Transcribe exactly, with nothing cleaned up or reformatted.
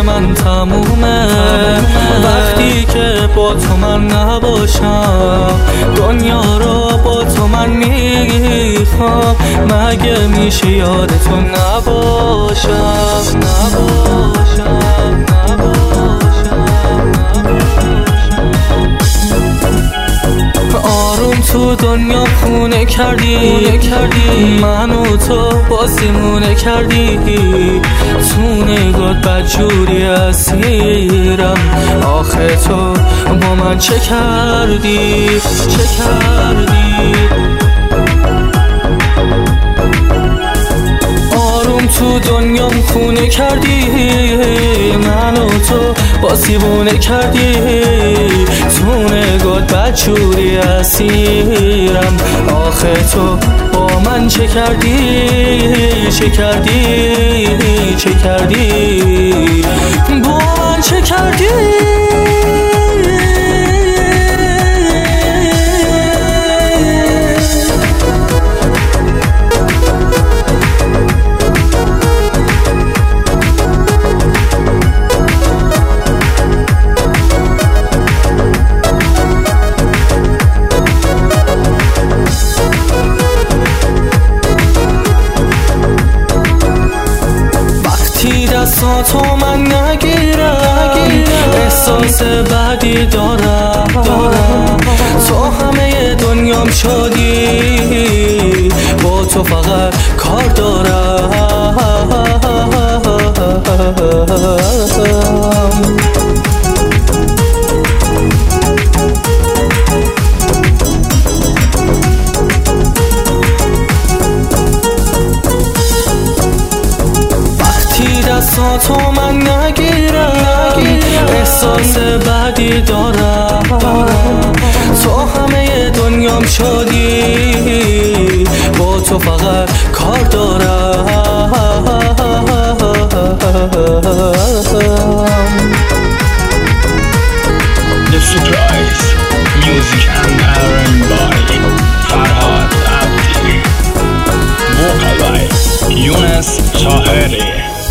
من تمومه. وقتی که با تو من نباشم دنیا رو با تو من میخوام. مگه میشه یاد تو نباشم نباشم نباشم آروم تو دنیا خونه کردی کردی منو تو بازیمونه کردی. تو نگات بدجوری اسیرم. آخه تو با من چه کردی چه کردی؟ آروم تو دنیام خونه کردی منو تو بازیمونه کردی. تو نگات بدجوری اسیرم. آخه تو با من چه کردی چه کردی چه کردی؟ با من چه کردی؟ دستاتو من نگیرم احساس بدی دارم. تو همه دنیام شدی با تو فقط کار دارم. دستاتو من نگیرم احساس بدی دارم. تو همه دنیام شدی با تو فقط کار دارم. The Surprise Music and R and B by Farhad Abdi. Vocal by Younes Taheri.